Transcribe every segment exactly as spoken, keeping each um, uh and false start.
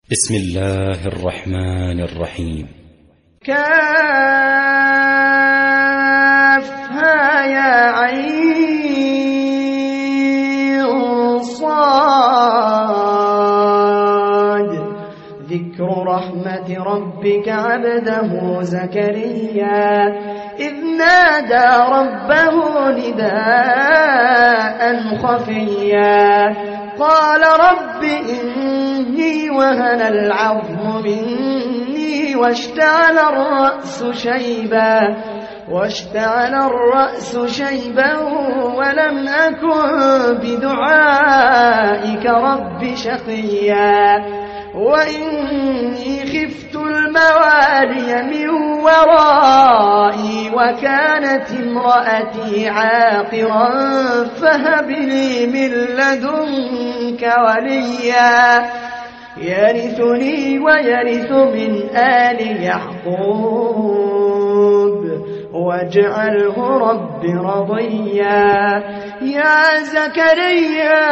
بسم الله الرحمن الرحيم. كافها يا عين صاد ذكر رحمة ربك عبده زكريا إذ نادى ربه نداء خفيا قال رب إني وهن العظم مني واشتعل الرأس شيبا واشتعل الرأس شيبا ولم أكن بدعائك رب شقيا وإني خفت الموالي من ورائي وكانت امرأتي عاقرا فهب لي من لدنك وليا يرثني ويرث من آل يعقوب واجعله رب رضيا يا زكريا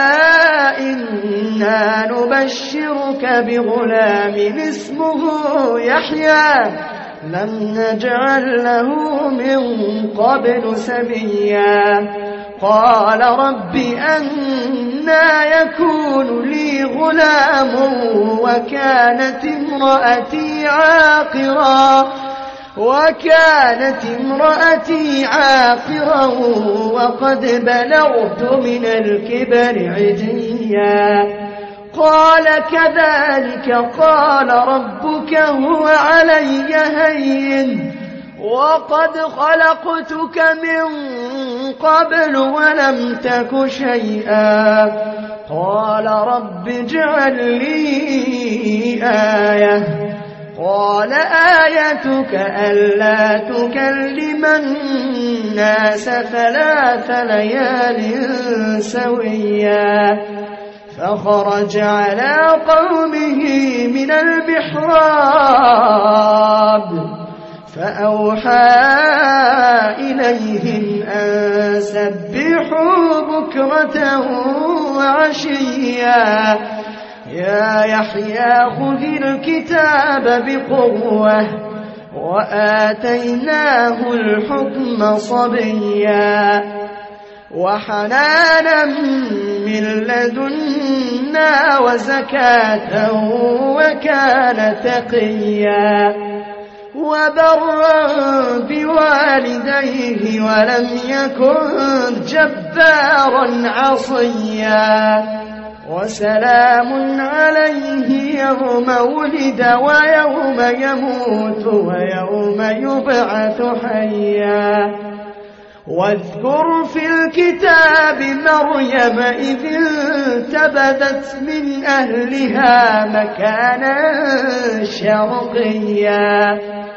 إنا نبشرك بغلام اسمه يحيى لم نجعل له من قبل سميا قال رب أنى يكون لي غلام وكانت امرأتي عاقرا وكانت امرأتي عاقرا وقد بلغت من الكبر عتيا قال كذلك قال ربك هو علي هين وقد خلقتك من قبل ولم تك شيئا قال رب اجعل لي آية قال آيتك ألا تكلم الناس ثلاث ليال سويا فخرج على قومه من المحراب فأوحى إليهم أن سبحوا بكرة وعشيا يا يحيى خذ الكتاب بقوة وآتيناه الحكم صبيا وحنانا من لدنا وزكاة وكان تقيا وبرا بوالديه ولم يكن جبارا عصيا وسلام عليه يوم ولد ويوم يموت ويوم يبعث حيا واذكر في الكتاب مريم إذ انتبذت من أهلها مكانا شرقيا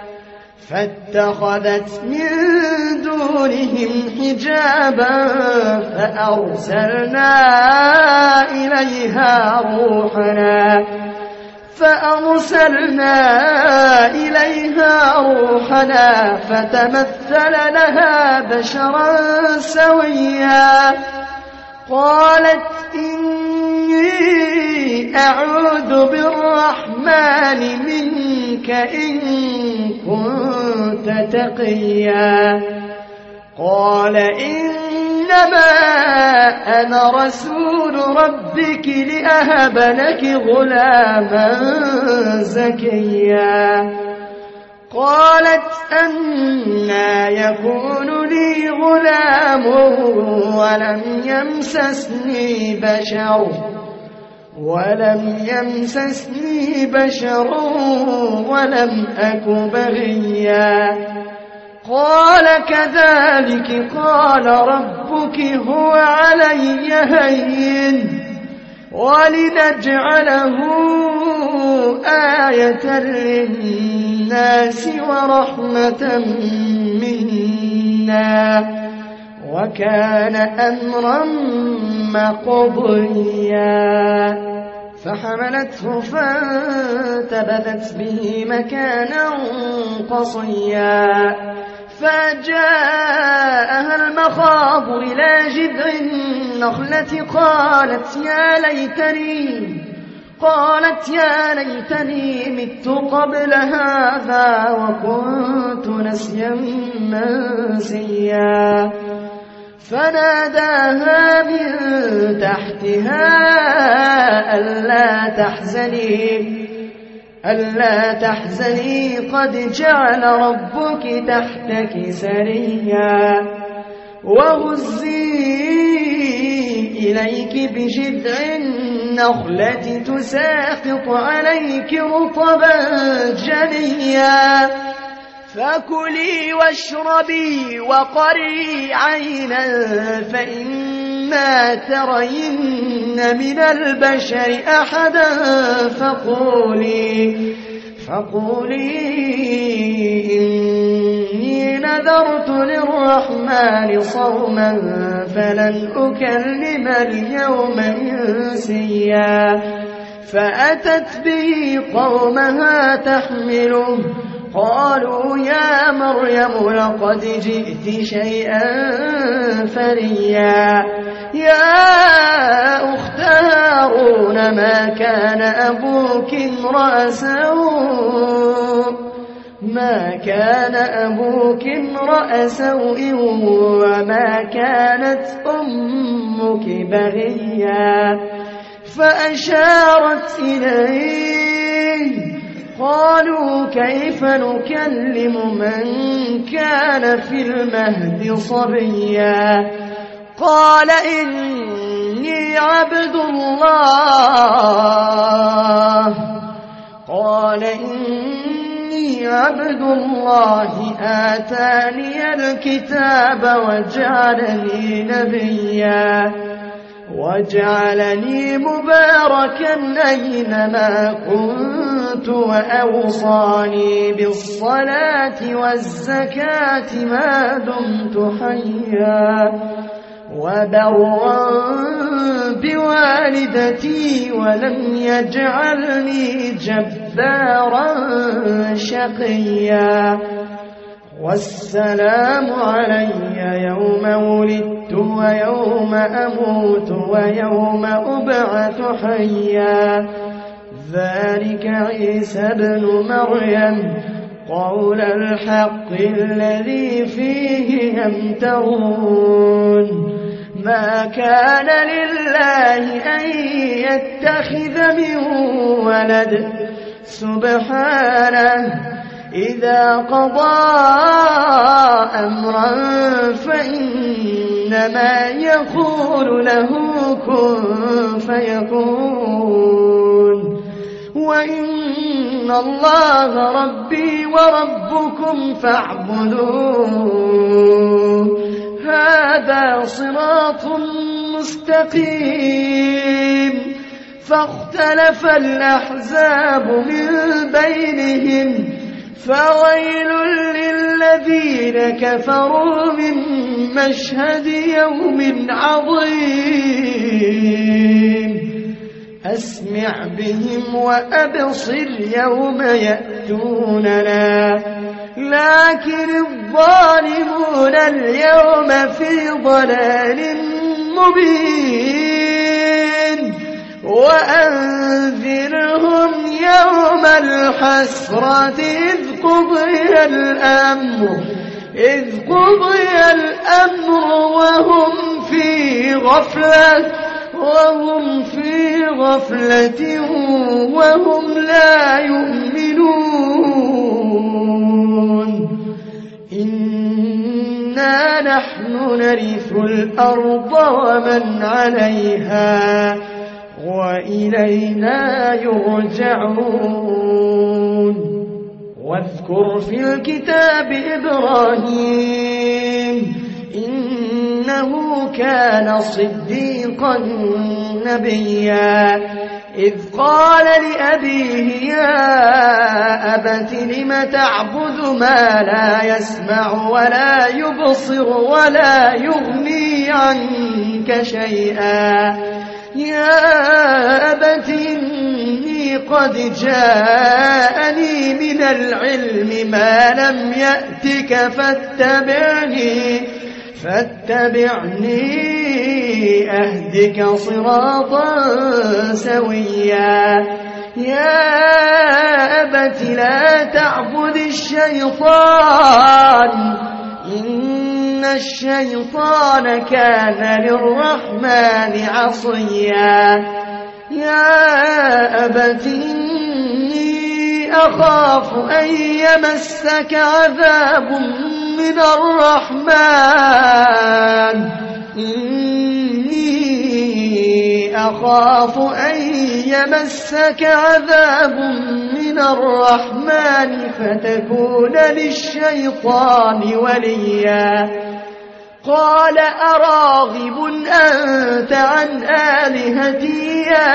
فاتخذت من دونهم حجابا فأرسلنا إليها روحنا فأرسلنا إليها روحنا فتمثل لها بشرا سويا قالت إني أعوذ بالرحمن منك إن كنت تقيا قال إنما أنا رسول ربك لأهب لك غلاما زكيا قالت أنى يكون لي غلام ولم يمسسني بشر ولم يمسسني بشر ولم أك بغيا قال كذلك قال ربك هو علي هين ولنجعله آية للناس ورحمة منا وكان أمرا مقضيا فحملته فانتبذت به مكانا قصيا فجاءها المخاض إلى جذع النخلة قالت يا ليتني قالت يا ليتني مت قبل هذا وكنت نسيا منسيا فناداها من تحتها ألا تحزني ألا تحزني قد جعل ربك تحتك سريا وهزي إليك بجذع النخلة تساقط عليك رطبا جنيا فكلي واشربي وقري عينا فإما ترين من البشر أحدا فقولي فقولي إني نذرت للرحمن صوما فلن أكلم اليوم إنسيا فأتت به قومها تحمله قالوا يا مريم لقد جئت شيئا فريا يا أخت هارون ما كان أبوك امرأ سوء ما كان أبوك امرأ سوء وما كانت أمك بغيا فأشارت إليه قالوا كيف نكلم من كان في المهد صبيا قال إني عبد الله قال إني عبد الله آتاني الكتاب وجعلني نبيا وجعلني مباركا أينما كنت وأوصاني بالصلاة والزكاة ما دمت حيا وبرا بوالدتي ولم يجعلني جبارا شقيا والسلام علي يوم ولدت ويوم أموت ويوم أبعث حيا ذلك عيسى ابن مريم قول الحق الذي فيه يمترون ما كان لله أن يتخذ من ولد سبحانه إذا قضى أمرا فإنما يقول له كن فيكون وإن الله ربي وربكم فاعبدوه هذا صراط مستقيم فاختلف الأحزاب من بينهم فويل للذين كفروا من مشهد يوم عظيم أسمع بهم وأبصر يوم يأتوننا لكن الظالمون اليوم في ضلال مبين وأنذرهم يوم الحسرة إذ قضي الأمر إذ قضي الأمر وهم في غفلة وهم في غفلة وهم لا يؤمنون إنا نحن نرث الأرض ومن عليها وإلينا يرجعون واذكر في الكتاب إبراهيم إنه كان صديقا نبيا إذ قال لأبيه يا أبت لم تعبد ما لا يسمع ولا يبصر ولا يغني عنك شيئا يا أبت إني قد جاءني من العلم ما لم يأتك فاتبعني فاتبعني أهدك صراطا سويا يا أبت لا تعبد الشيطان إن الشيطان كان للرحمن عصيا يا أبت إني أخاف أن يمسك عذاب من الرحمن إني أخاف أن يمسك عذاب من الرحمن فتكون للشيطان وليا قال أراغب أنت عن آلهتي يا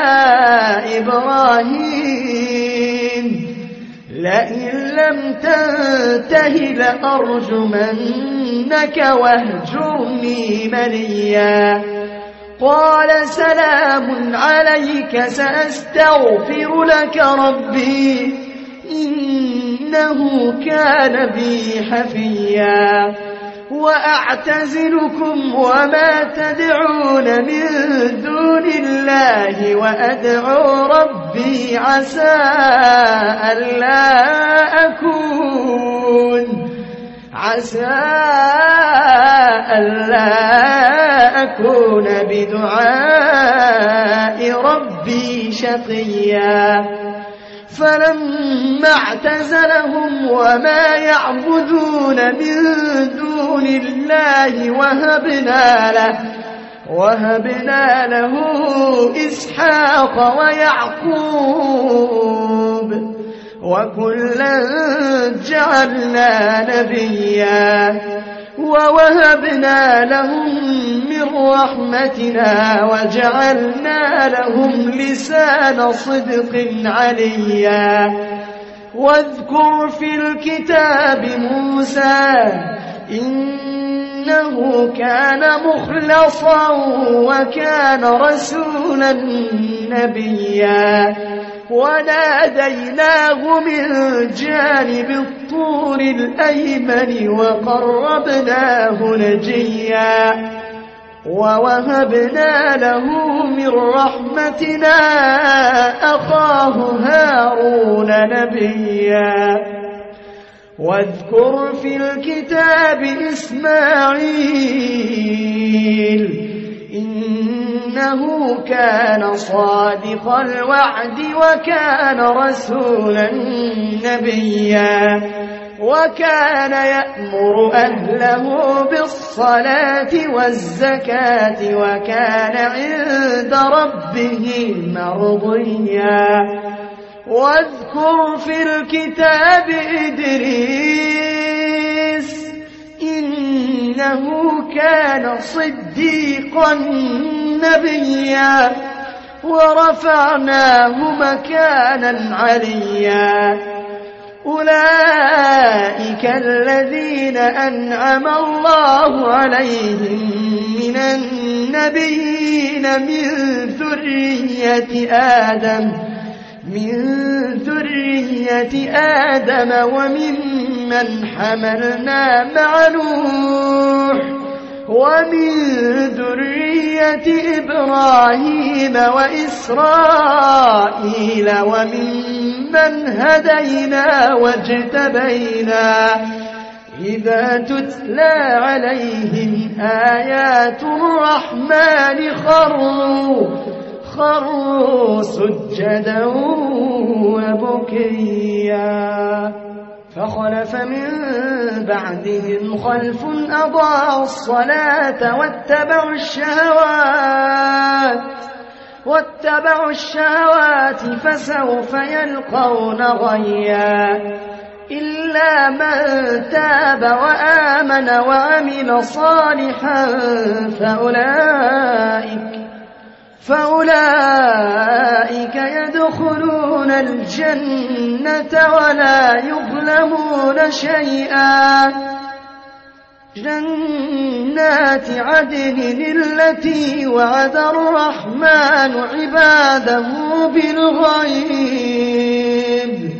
إبراهيم لئن لم تنته لأرجمنك واهجرني مليا قال سلام عليك سأستغفر لك ربي إنه كان بي حفيا وأعتزلكم وما تدعون من دون الله وأدعو ربي عسى ألا أكون عسى ألا أكون بدعاء ربي شقيا فلما اعتزلهم وما يعبدون من دون الله وهبنا له وهبنا له إسحاق ويعقوب وكلا جعلنا نبيا ووهبنا لهم من رحمتنا وجعلنا لهم لسان صدق عليا واذكر في الكتاب موسى إنه كان مخلصا وكان رسولا نبيا وناديناه من جانب الطور الأيمن وقربناه نجيا ووهبنا له من رحمتنا أخاه هارون نبيا واذكر في الكتاب إسماعيل إنه كان صادق الوعد وكان رسولا نبيا وكان يأمر أهله بالصلاة والزكاة وكان عند ربه مرضيا واذكر في الكتاب إدريس إنه كان صديقا نبيا ورفعناه مكانا عليا أولئك الذين أنعم الله عليهم من النبيين من ذرية آدم من ذرية آدم وممن حملنا مع نوح ومن ذرية إبراهيم وإسرائيل وممن هدينا واجتبينا إذا تتلى عليهم آيات الرحمن خروا خروا سجدا وبكيا فخلف من بعدهم خلف أضاعوا الصلاة واتبعوا الشهوات واتبعوا الشهوات فسوف يلقون غيا إلا من تاب وآمن وعمل صالحا فأولئك فأولئك يدخلون الجنة ولا يظلمون شيئا جنات عدن التي وعد الرحمن عباده بالغيب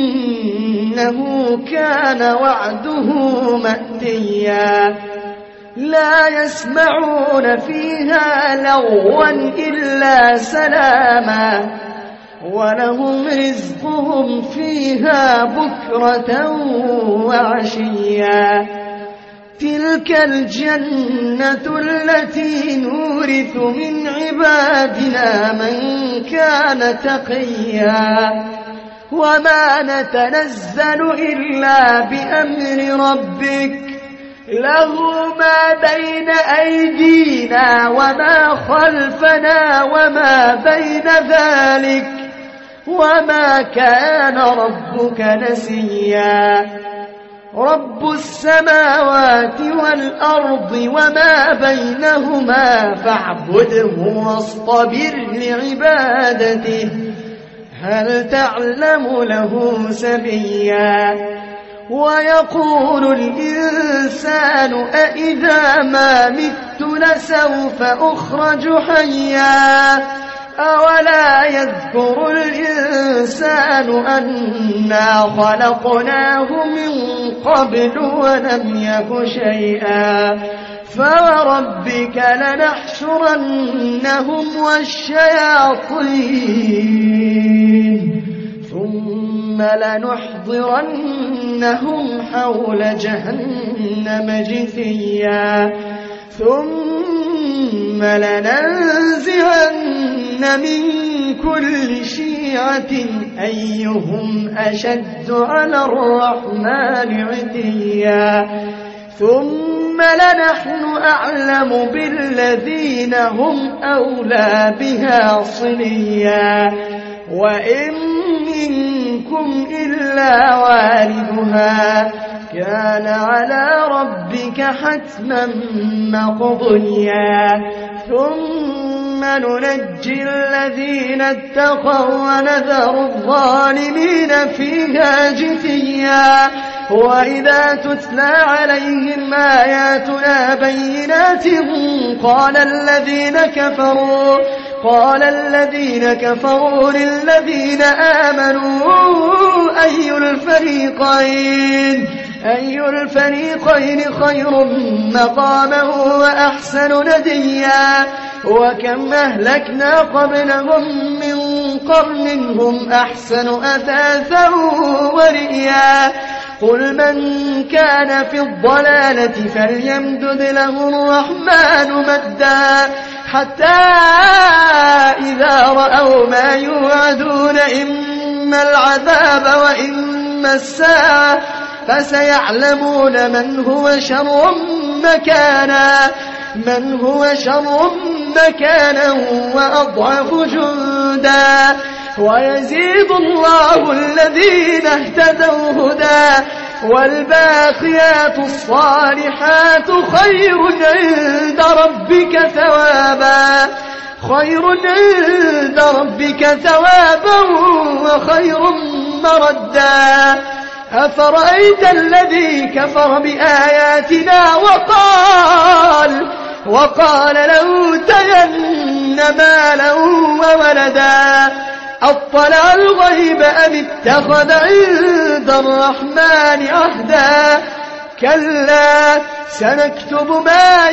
إنه كان وعده مأتيا لا يسمعون فيها لغوا إلا سلاما ولهم رزقهم فيها بكرة وعشيا تلك الجنة التي نورث من عبادنا من كان تقيا وما نتنزل إلا بأمر ربك له ما بين أيدينا وما خلفنا وما بين ذلك وما كان ربك نسيا رب السماوات والأرض وما بينهما فاعبده واصطبر لعبادته هل تعلم له سميا ويقول الإنسان أإذا ما مت لسوف أخرج حيا أولا يذكر الإنسان أنا خلقناه من قبل ولم يك شيئا فوربك لنحشرنهم والشياطين ثم لنحضرنهم حول جهنم جثيا ثم لننزعن من كل شيعة أيهم أشد على الرحمن عتيا ثم لنحن أعلم بالذين هم أولى بها صليا وإن منكم إلا واردها كان على ربك حتما مقضيا ثم ننجي الذين اتقوا ونذر الظالمين فيها جثيا وإذا تتلى عليهم آياتنا بينات قال الذين كفروا قال الذين كفروا للذين آمنوا أي الفريقين أي الفريقين خير مقاما وأحسن نديا وكم أهلكنا قبلهم من قرن هم أحسن أثاثا ورئيا قل من كان في الضلالة فليمدد له الرحمن مدا حتى إذا رأوا ما يوعدون إما العذاب وإما الساعة فسيعلمون من هو شر مكانا من هو شر مكانا وأضعف جندا ويزيد الله الذين اهتدوا هدى والباقيات الصالحات خير عند ربك ثوابا خير عند ربك ثوابا وخير مردا أفرأيت الذي كفر بآياتنا وقال وقال لأوتين مالا وولدا أطلع الغيب أم اتخذ عند الرحمن عهدا كلا سنكتب ما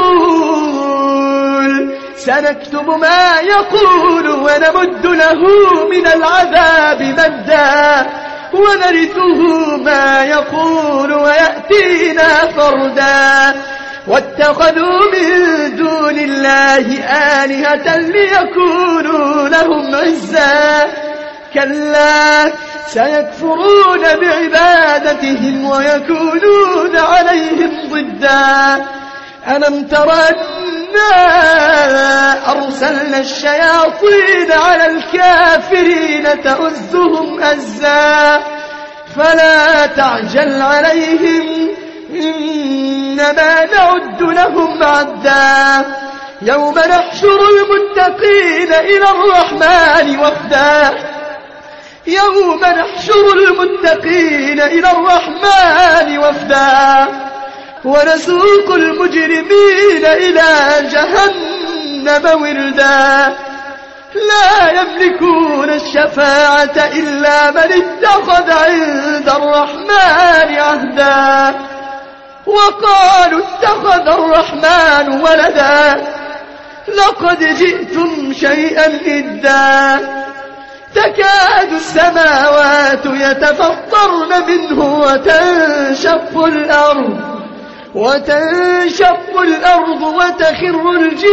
يقول سنكتب ما يقول ونمد له من العذاب مدا ونرثه ما يقول ويأتينا فردا واتخذوا من دون الله آلهة ليكونوا لهم عزا كلا سيكفرون بعبادتهم ويكونون عليهم ضدا ألم تر أنا أرسلنا الشياطين على الكافرين تؤزهم أزا فلا تعجل عليهم إنما نعد لهم عدا يوم نحشر المتقين إلى الرحمن وفدا يوم نحشر المتقين إلى الرحمن وفدا ونسوق المجرمين إلى جهنم وردا لا يملكون الشفاعة إلا من اتخذ عند الرحمن عهدا وقالوا اتخذ الرحمن ولدا لقد جئتم شيئا إدا تكاد السماوات يتفطرن منه وتنشق الأرض وتنشق الأرض وتخر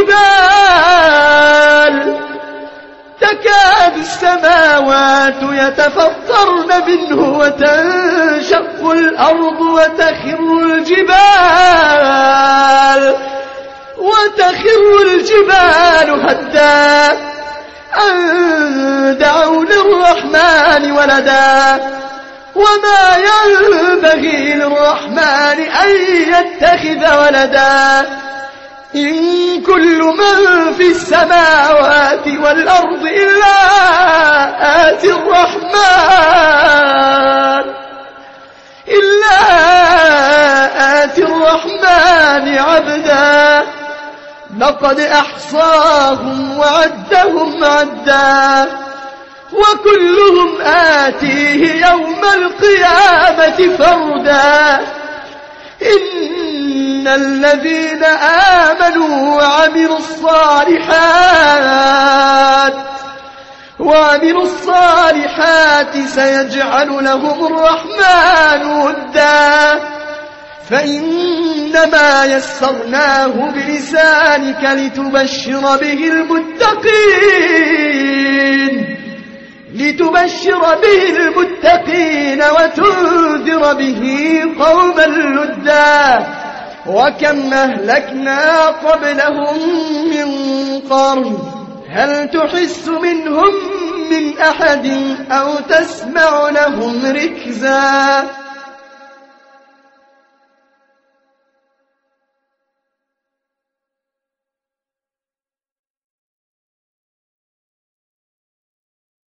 الجبال تكاد السماوات يتفطرن منه وتنشق الأرض وتخر الجبال وتخر الجبال هدا أن دعوا للرحمن ولدا وما ينبغي للرحمن أن يتخذ ولدا إن كل من في السماوات والأرض إلا آتي الرحمن إلا آتي الرحمن عبدا لقد أحصاهم وعدهم عدا وكلهم آتيه يوم القيامة فردا إن الذين آمنوا وعملوا الصالحات وعملوا الصالحات سيجعل لهم الرحمن ودا فإنما يسرناه بلسانك لتبشر به المتقين لتبشر به المتقين وتنذر به قوما لدا وكم أهلكنا قبلهم من قرن هل تحس منهم من أحد أو تسمع لهم ركزا